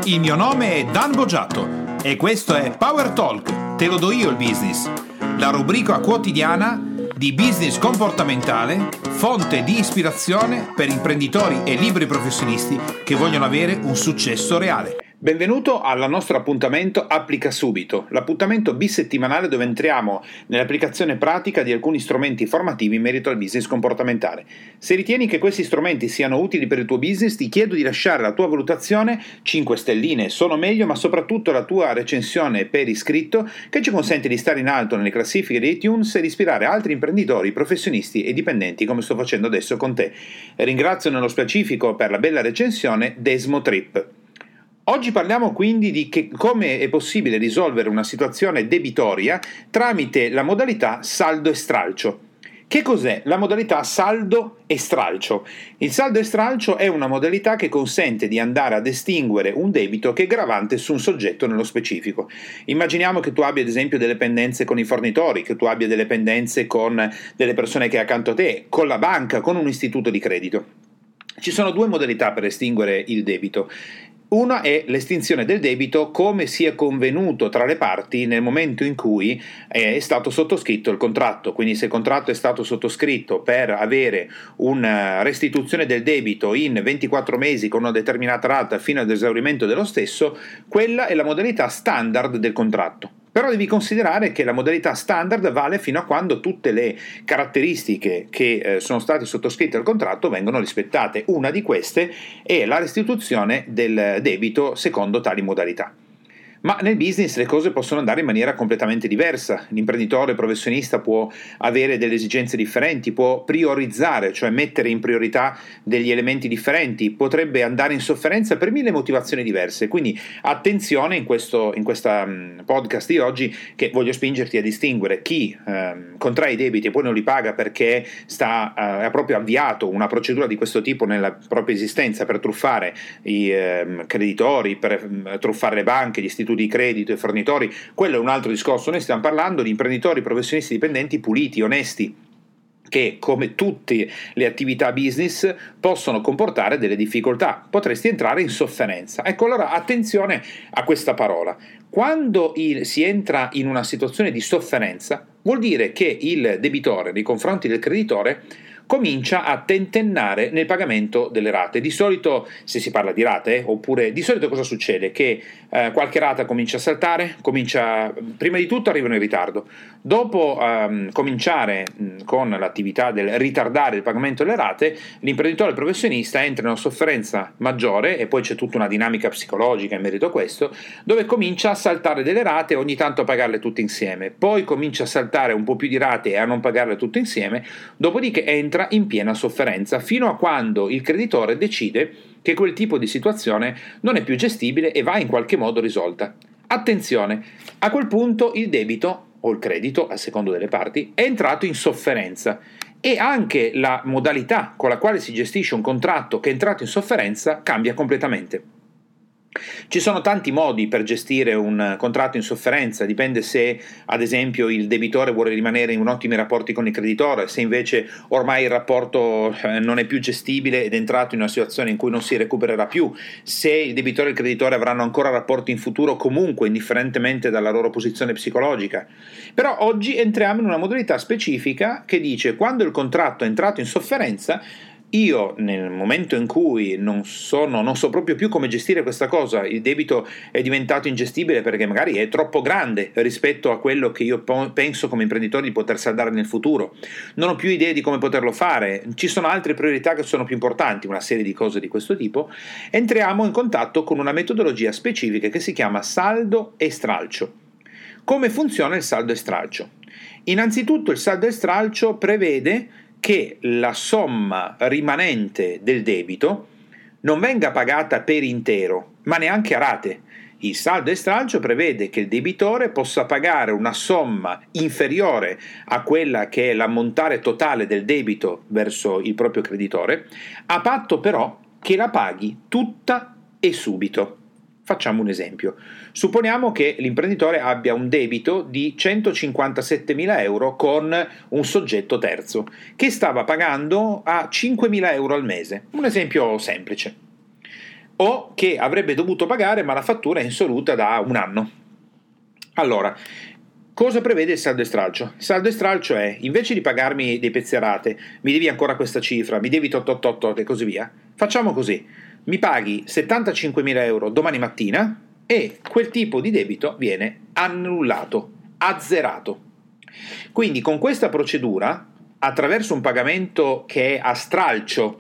Il mio nome è Dan Boggiato e questo è Power Talk, te lo do io il business, la rubrica quotidiana di business comportamentale, fonte di ispirazione per imprenditori e liberi professionisti che vogliono avere un successo reale. Benvenuto al nostro appuntamento Applica Subito, l'appuntamento bisettimanale dove entriamo nell'applicazione pratica di alcuni strumenti formativi in merito al business comportamentale. Se ritieni che questi strumenti siano utili per il tuo business, ti chiedo di lasciare la tua valutazione, 5 stelline sono meglio, ma soprattutto la tua recensione per iscritto che ci consente di stare in alto nelle classifiche di iTunes e di ispirare altri imprenditori, professionisti e dipendenti come sto facendo adesso con te. Ringrazio nello specifico per la bella recensione Desmo Trip. Oggi parliamo quindi di come è possibile risolvere una situazione debitoria tramite la modalità saldo e stralcio. Che cos'è la modalità saldo e stralcio? Il saldo e stralcio è una modalità che consente di andare ad estinguere un debito che è gravante su un soggetto nello specifico. Immaginiamo che tu abbia ad esempio delle pendenze con i fornitori, che tu abbia delle pendenze con delle persone che hai accanto a te, con la banca, con un istituto di credito. Ci sono due modalità per estinguere il debito. Una è l'estinzione del debito come sia convenuto tra le parti nel momento in cui è stato sottoscritto il contratto. Quindi se il contratto è stato sottoscritto per avere una restituzione del debito in 24 mesi con una determinata rata fino ad esaurimento dello stesso, quella è la modalità standard del contratto. Però devi considerare che la modalità standard vale fino a quando tutte le caratteristiche che sono state sottoscritte al contratto vengono rispettate. Una di queste è la restituzione del debito secondo tali modalità. Ma nel business le cose possono andare in maniera completamente diversa. L'imprenditore professionista può avere delle esigenze differenti, può priorizzare, cioè mettere in priorità degli elementi differenti, potrebbe andare in sofferenza per mille motivazioni diverse. Quindi attenzione in questa podcast di oggi, che voglio spingerti a distinguere chi contrae i debiti e poi non li paga perché ha proprio avviato una procedura di questo tipo nella propria esistenza per truffare i creditori, per truffare le banche, gli istituti di credito e fornitori. Quello è un altro discorso. Noi stiamo parlando di imprenditori, professionisti dipendenti puliti, onesti, che come tutte le attività business possono comportare delle difficoltà, potresti entrare in sofferenza. Ecco, allora attenzione a questa parola. Quando si entra in una situazione di sofferenza, vuol dire che il debitore nei confronti del creditore comincia a tentennare nel pagamento delle rate. Di solito, se si parla di rate, oppure di solito cosa succede? Che qualche rata comincia a saltare, prima di tutto arrivano in ritardo. Dopo cominciare con l'attività del ritardare il pagamento delle rate, l'imprenditore professionista entra in una sofferenza maggiore e poi c'è tutta una dinamica psicologica in merito a questo, dove comincia a saltare delle rate e ogni tanto a pagarle tutte insieme. Poi comincia a saltare un po' più di rate e a non pagarle tutte insieme, dopodiché entra in piena sofferenza fino a quando il creditore decide che quel tipo di situazione non è più gestibile e va in qualche modo risolta. Attenzione, a quel punto il debito o il credito, a secondo delle parti, è entrato in sofferenza e anche la modalità con la quale si gestisce un contratto che è entrato in sofferenza cambia completamente. Ci sono tanti modi per gestire un contratto in sofferenza, dipende se ad esempio il debitore vuole rimanere in ottimi rapporti con il creditore, se invece ormai il rapporto non è più gestibile ed è entrato in una situazione in cui non si recupererà più, se il debitore e il creditore avranno ancora rapporti in futuro comunque, indifferentemente dalla loro posizione psicologica. Però oggi entriamo in una modalità specifica che dice: quando il contratto è entrato in sofferenza, io nel momento in cui non so proprio più come gestire questa cosa, il debito è diventato ingestibile perché magari è troppo grande rispetto a quello che io penso come imprenditore di poter saldare nel futuro, non ho più idee di come poterlo fare, ci sono altre priorità che sono più importanti, una serie di cose di questo tipo, entriamo in contatto con una metodologia specifica che si chiama saldo e stralcio. Come funziona il saldo e stralcio? Innanzitutto il saldo e stralcio prevede che la somma rimanente del debito non venga pagata per intero, ma neanche a rate. Il saldo e stralcio prevede che il debitore possa pagare una somma inferiore a quella che è l'ammontare totale del debito verso il proprio creditore, a patto però che la paghi tutta e subito. Facciamo un esempio. Supponiamo che l'imprenditore abbia un debito di 157.000 euro con un soggetto terzo che stava pagando a 5.000 euro al mese. Un esempio semplice. o che avrebbe dovuto pagare ma la fattura è insoluta da un anno. Allora, cosa prevede il saldo e stralcio? Il saldo e stralcio è, invece di pagarmi dei pezzi a rate, mi devi ancora questa cifra, mi devi 888 e così via, facciamo così, mi paghi 75.000 euro domani mattina e quel tipo di debito viene annullato, azzerato. Quindi con questa procedura, attraverso un pagamento che è a stralcio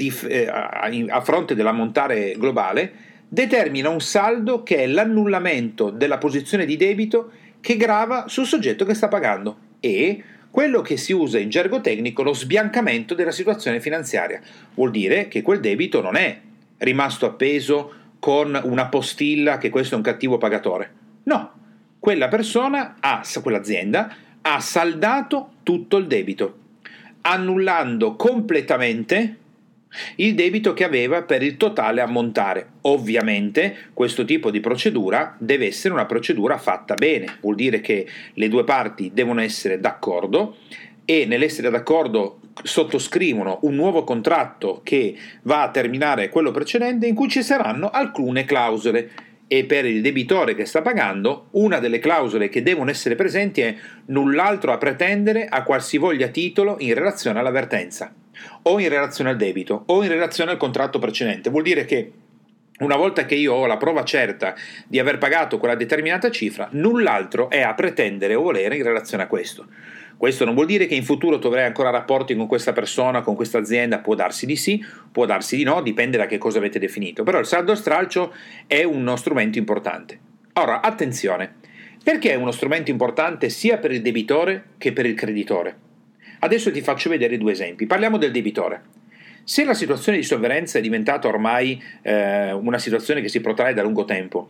a fronte dell'ammontare globale, determina un saldo che è l'annullamento della posizione di debito che grava sul soggetto che sta pagando e quello che si usa in gergo tecnico lo sbiancamento della situazione finanziaria. Vuol dire che quel debito non è rimasto appeso con una postilla che questo è un cattivo pagatore. No, quella persona, quell'azienda, ha saldato tutto il debito, annullando completamente il debito che aveva per il totale ammontare. Ovviamente questo tipo di procedura deve essere una procedura fatta bene, vuol dire che le due parti devono essere d'accordo e nell'essere d'accordo sottoscrivono un nuovo contratto che va a terminare quello precedente in cui ci saranno alcune clausole. E per il debitore che sta pagando, una delle clausole che devono essere presenti è null'altro a pretendere a qualsivoglia titolo in relazione all'avvertenza, o in relazione al debito, o in relazione al contratto precedente. Vuol dire che una volta che io ho la prova certa di aver pagato quella determinata cifra, null'altro è a pretendere o volere in relazione a questo. Questo non vuol dire che in futuro tu avrai ancora rapporti con questa persona, con questa azienda, può darsi di sì, può darsi di no, dipende da che cosa avete definito, però il saldo e stralcio è uno strumento importante. Ora, attenzione, perché è uno strumento importante sia per il debitore che per il creditore? Adesso ti faccio vedere due esempi. Parliamo del debitore. Se la situazione di sofferenza è diventata ormai una situazione che si protrae da lungo tempo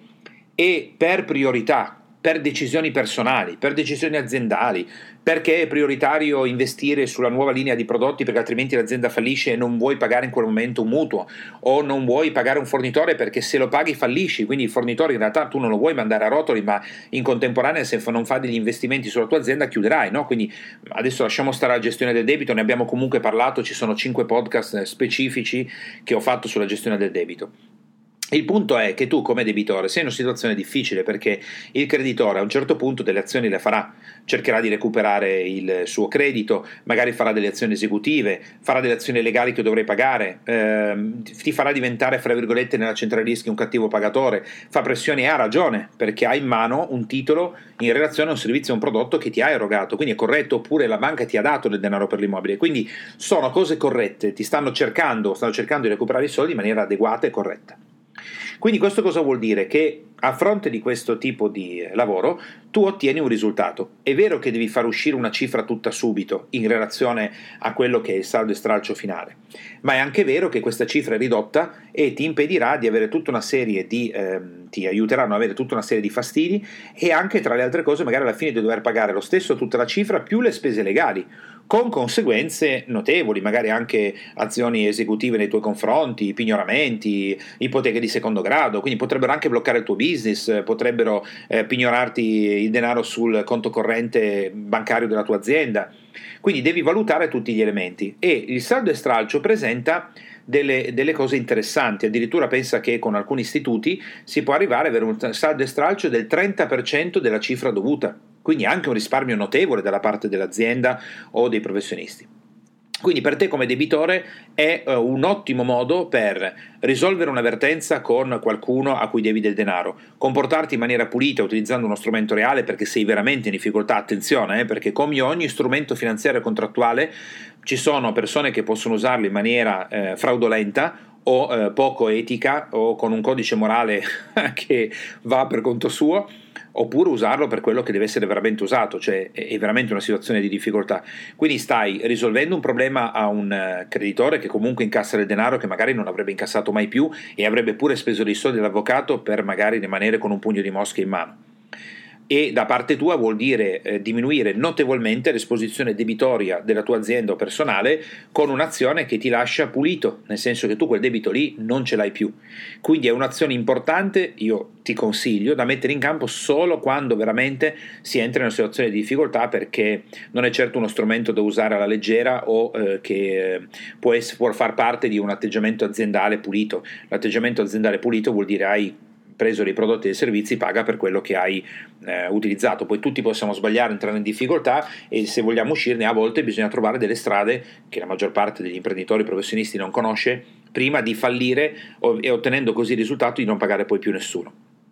e per priorità, per decisioni personali, per decisioni aziendali, perché è prioritario investire sulla nuova linea di prodotti perché altrimenti l'azienda fallisce e non vuoi pagare in quel momento un mutuo, o non vuoi pagare un fornitore perché se lo paghi fallisci, quindi il fornitore in realtà tu non lo vuoi mandare a rotoli, ma in contemporanea se non fa degli investimenti sulla tua azienda chiuderai, no? Quindi adesso lasciamo stare la gestione del debito, ne abbiamo comunque parlato, ci sono 5 podcast specifici che ho fatto sulla gestione del debito. Il punto è che tu come debitore sei in una situazione difficile perché il creditore a un certo punto delle azioni le farà, cercherà di recuperare il suo credito, magari farà delle azioni esecutive, farà delle azioni legali che dovrai pagare, ti farà diventare fra virgolette nella centrale rischi un cattivo pagatore, fa pressioni e ha ragione perché ha in mano un titolo in relazione a un servizio o un prodotto che ti ha erogato, quindi è corretto, oppure la banca ti ha dato del denaro per l'immobile, quindi sono cose corrette, stanno cercando di recuperare i soldi in maniera adeguata e corretta. Quindi questo cosa vuol dire? Che a fronte di questo tipo di lavoro tu ottieni un risultato. È vero che devi far uscire una cifra tutta subito in relazione a quello che è il saldo e stralcio finale, ma è anche vero che questa cifra è ridotta e ti impedirà di avere tutta una serie di ti aiuteranno ad avere tutta una serie di fastidi e anche tra le altre cose magari alla fine di dover pagare lo stesso tutta la cifra più le spese legali, con conseguenze notevoli, magari anche azioni esecutive nei tuoi confronti, pignoramenti, ipoteche di secondo grado, quindi potrebbero anche bloccare il tuo business, potrebbero pignorarti il denaro sul conto corrente bancario della tua azienda. Quindi devi valutare tutti gli elementi e il saldo e stralcio presenta delle cose interessanti, addirittura pensa che con alcuni istituti si può arrivare ad avere un saldo e stralcio del 30% della cifra dovuta, quindi anche un risparmio notevole dalla parte dell'azienda o dei professionisti. Quindi per te come debitore è un ottimo modo per risolvere un'avvertenza con qualcuno a cui devi del denaro, comportarti in maniera pulita utilizzando uno strumento reale perché sei veramente in difficoltà, attenzione, perché come ogni strumento finanziario contrattuale ci sono persone che possono usarlo in maniera fraudolenta o poco etica o con un codice morale che va per conto suo, oppure usarlo per quello che deve essere veramente usato, cioè è veramente una situazione di difficoltà. Quindi stai risolvendo un problema a un creditore che comunque incassa del denaro che magari non avrebbe incassato mai più e avrebbe pure speso dei soldi dell'avvocato per magari rimanere con un pugno di mosche in mano. e da parte tua vuol dire diminuire notevolmente l'esposizione debitoria della tua azienda o personale con un'azione che ti lascia pulito, nel senso che tu quel debito lì non ce l'hai più. Quindi è un'azione importante, io ti consiglio, da mettere in campo solo quando veramente si entra in una situazione di difficoltà, perché non è certo uno strumento da usare alla leggera o che può far parte di un atteggiamento aziendale pulito. L'atteggiamento aziendale pulito vuol dire hai preso dei prodotti e dei servizi, paga per quello che hai utilizzato. Poi tutti possiamo sbagliare, entrare in difficoltà, e se vogliamo uscirne a volte bisogna trovare delle strade che la maggior parte degli imprenditori professionisti non conosce prima di fallire e ottenendo così il risultato di non pagare poi più nessuno.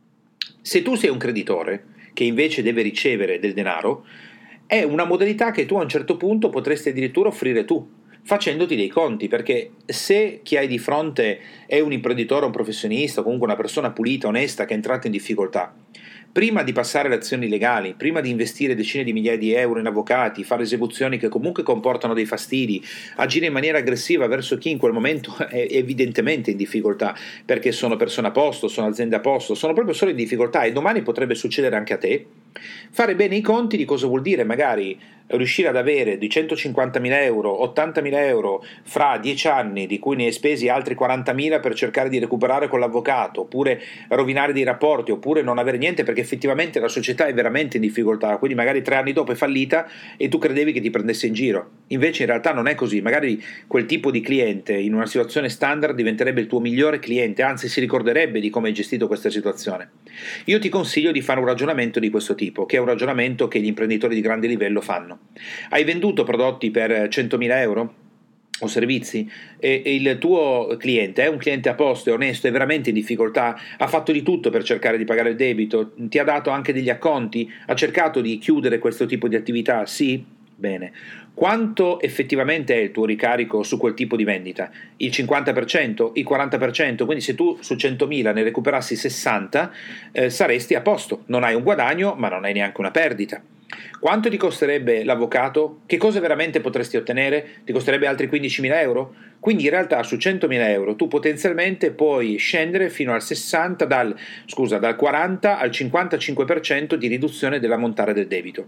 Se tu sei un creditore che invece deve ricevere del denaro, è una modalità che tu a un certo punto potresti addirittura offrire tu, facendoti dei conti, perché se chi hai di fronte è un imprenditore, un professionista, o comunque una persona pulita, onesta, che è entrata in difficoltà, prima di passare le azioni legali, prima di investire decine di migliaia di euro in avvocati, fare esecuzioni che comunque comportano dei fastidi, agire in maniera aggressiva verso chi in quel momento è evidentemente in difficoltà, perché sono persone a posto, sono aziende a posto, sono proprio solo in difficoltà, e domani potrebbe succedere anche a te, fare bene i conti di cosa vuol dire magari riuscire ad avere di 150.000 euro, 80.000 euro fra 10 anni, di cui ne hai spesi altri 40.000 per cercare di recuperare con l'avvocato, oppure rovinare dei rapporti, oppure non avere niente perché effettivamente la società è veramente in difficoltà, quindi magari 3 anni dopo è fallita e tu credevi che ti prendesse in giro. Invece in realtà non è così, magari quel tipo di cliente in una situazione standard diventerebbe il tuo migliore cliente, anzi si ricorderebbe di come hai gestito questa situazione. Io ti consiglio di fare un ragionamento di questo tipo, che è un ragionamento che gli imprenditori di grande livello fanno. Hai venduto prodotti per 100.000 euro o servizi e il tuo cliente è un cliente a posto, è onesto, è veramente in difficoltà, ha fatto di tutto per cercare di pagare il debito, ti ha dato anche degli acconti, ha cercato di chiudere questo tipo di attività? Sì? Bene. Quanto effettivamente è il tuo ricarico su quel tipo di vendita? Il 50%? Il 40%? Quindi se tu su 100.000 ne recuperassi 60 saresti a posto, non hai un guadagno ma non hai neanche una perdita. Quanto ti costerebbe l'avvocato? Che cosa veramente potresti ottenere? Ti costerebbe altri 15.000 euro? Quindi in realtà su 100.000 euro tu potenzialmente puoi scendere fino al dal 40 al 55% di riduzione dell'ammontare del debito.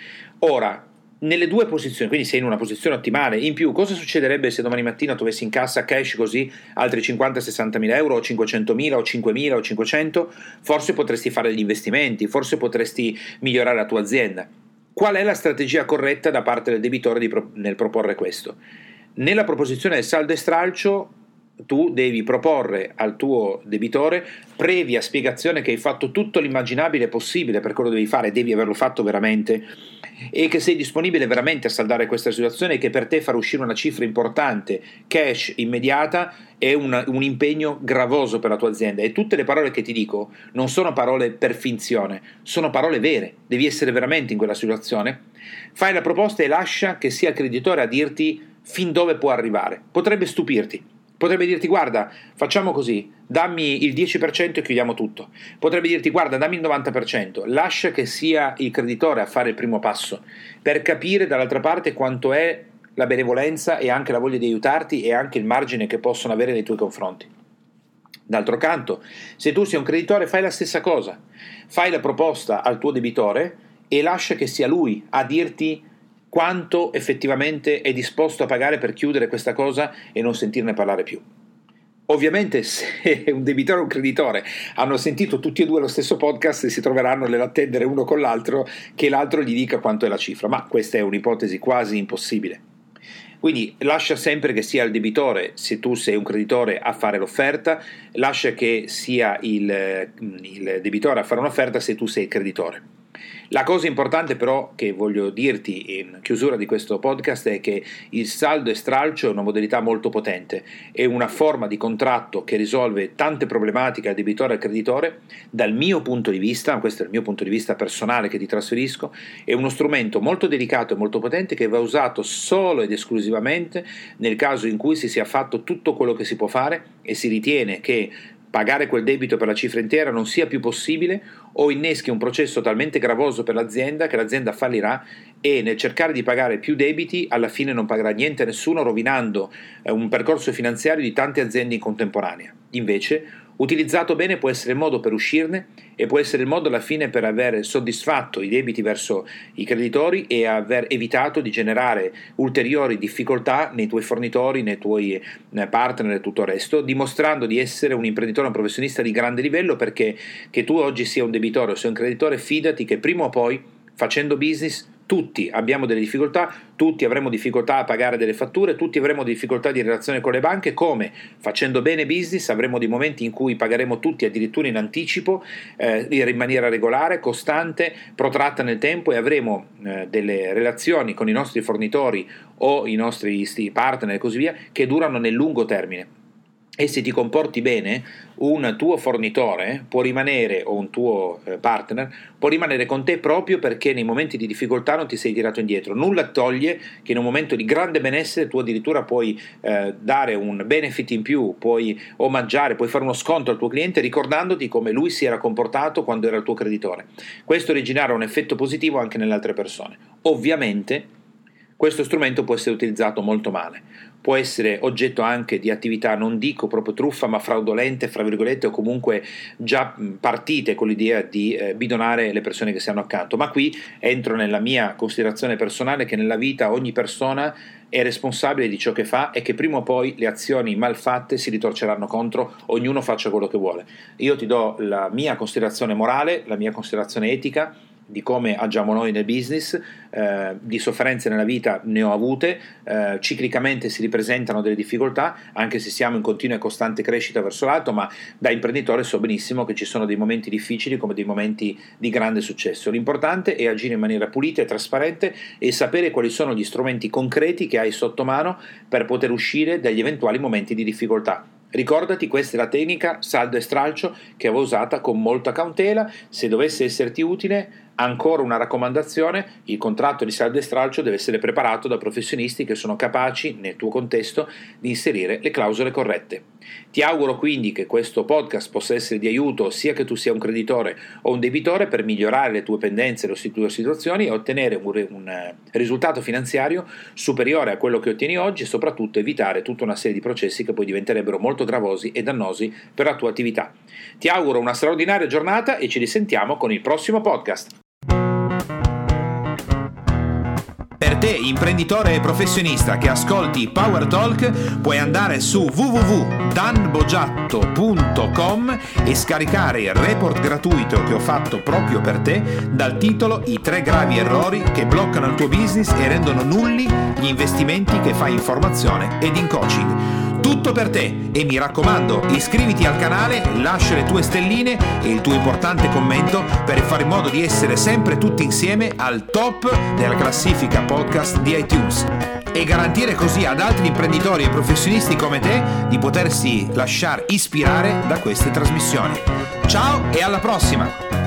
Ora, nelle due posizioni, quindi sei in una posizione ottimale. In più, cosa succederebbe se domani mattina tu avessi in cassa cash così altri 50-60.000 euro, o 500.000 o 5.000 o 500? Forse potresti fare degli investimenti, forse potresti migliorare la tua azienda. Qual è la strategia corretta da parte del debitore nel proporre questo? Nella proposizione del saldo e stralcio tu devi proporre al tuo debitore, previa spiegazione che hai fatto tutto l'immaginabile possibile per quello che devi fare, devi averlo fatto veramente, e che sei disponibile veramente a saldare questa situazione, e che per te far uscire una cifra importante, cash, immediata, è un impegno gravoso per la tua azienda. E tutte le parole che ti dico non sono parole per finzione, sono parole vere, devi essere veramente in quella situazione. Fai la proposta e lascia che sia il creditore a dirti fin dove può arrivare. Potrebbe stupirti. Potrebbe dirti guarda, facciamo così, dammi il 10% e chiudiamo tutto. Potrebbe dirti guarda, dammi il 90%, lascia che sia il creditore a fare il primo passo, per capire dall'altra parte quanto è la benevolenza e anche la voglia di aiutarti e anche il margine che possono avere nei tuoi confronti. D'altro canto, se tu sei un creditore fai la stessa cosa, fai la proposta al tuo debitore e lascia che sia lui a dirti quanto effettivamente è disposto a pagare per chiudere questa cosa e non sentirne parlare più. Ovviamente se un debitore e un creditore hanno sentito tutti e due lo stesso podcast, si troveranno nell'attendere uno con l'altro che l'altro gli dica quanto è la cifra, ma questa è un'ipotesi quasi impossibile. Quindi lascia sempre che sia il debitore, se tu sei un creditore, a fare l'offerta, lascia che sia il debitore a fare un'offerta se tu sei il creditore. La cosa importante però che voglio dirti in chiusura di questo podcast è che il saldo e stralcio è una modalità molto potente, è una forma di contratto che risolve tante problematiche al debitore e al creditore. Dal mio punto di vista, questo è il mio punto di vista personale che ti trasferisco, è uno strumento molto delicato e molto potente che va usato solo ed esclusivamente nel caso in cui si sia fatto tutto quello che si può fare e si ritiene che pagare quel debito per la cifra intera non sia più possibile, o inneschi un processo talmente gravoso per l'azienda che l'azienda fallirà e nel cercare di pagare più debiti alla fine non pagherà niente a nessuno, rovinando un percorso finanziario di tante aziende in contemporanea. Invece Utilizzato bene può essere il modo per uscirne e può essere il modo alla fine per aver soddisfatto i debiti verso i creditori e aver evitato di generare ulteriori difficoltà nei tuoi fornitori, nei tuoi partner e tutto il resto, dimostrando di essere un imprenditore, un professionista di grande livello, perché che tu oggi sia un debitore o sia un creditore, fidati che prima o poi, facendo business, tutti abbiamo delle difficoltà, tutti avremo difficoltà a pagare delle fatture, tutti avremo difficoltà di relazione con le banche, come facendo bene business avremo dei momenti in cui pagheremo tutti addirittura in anticipo, in maniera regolare, costante, protratta nel tempo, e avremo delle relazioni con i nostri fornitori o i nostri partner e così via che durano nel lungo termine. E se ti comporti bene, un tuo fornitore può rimanere, o un tuo partner può rimanere con te proprio perché nei momenti di difficoltà non ti sei tirato indietro. Nulla toglie che in un momento di grande benessere tu addirittura puoi dare un benefit in più, puoi omaggiare, puoi fare uno sconto al tuo cliente ricordandoti come lui si era comportato quando era il tuo creditore. Questo originare un effetto positivo anche nelle altre persone. Ovviamente questo strumento può essere utilizzato molto male, può essere oggetto anche di attività, non dico proprio truffa, ma fraudolente, fra virgolette, o comunque già partite con l'idea di bidonare le persone che si hanno accanto. Ma qui entro nella mia considerazione personale che nella vita ogni persona è responsabile di ciò che fa e che prima o poi le azioni malfatte si ritorceranno contro, ognuno faccia quello che vuole. Io ti do la mia considerazione morale, la mia considerazione etica, di come agiamo noi nel business. Di sofferenze nella vita ne ho avute, ciclicamente si ripresentano delle difficoltà, anche se siamo in continua e costante crescita verso l'alto, ma da imprenditore so benissimo che ci sono dei momenti difficili come dei momenti di grande successo. L'importante è agire in maniera pulita e trasparente e sapere quali sono gli strumenti concreti che hai sotto mano per poter uscire dagli eventuali momenti di difficoltà. Ricordati, questa è la tecnica saldo e stralcio che avevo usata con molta cautela. Se dovesse esserti utile, ancora una raccomandazione: il contratto di saldo e stralcio deve essere preparato da professionisti che sono capaci, nel tuo contesto, di inserire le clausole corrette. Ti auguro quindi che questo podcast possa essere di aiuto sia che tu sia un creditore o un debitore per migliorare le tue pendenze, le tue situazioni e ottenere un risultato finanziario superiore a quello che ottieni oggi e soprattutto evitare tutta una serie di processi che poi diventerebbero molto gravosi e dannosi per la tua attività. Ti auguro una straordinaria giornata e ci risentiamo con il prossimo podcast. Per te, imprenditore e professionista che ascolti Power Talk, puoi andare su www.danbogiatto.com e scaricare il report gratuito che ho fatto proprio per te dal titolo I 3 gravi errori che bloccano il tuo business e rendono nulli gli investimenti che fai in formazione ed in coaching. Tutto per te, e mi raccomando, iscriviti al canale, lascia le tue stelline e il tuo importante commento per fare in modo di essere sempre tutti insieme al top della classifica podcast di iTunes e garantire così ad altri imprenditori e professionisti come te di potersi lasciare ispirare da queste trasmissioni. Ciao e alla prossima!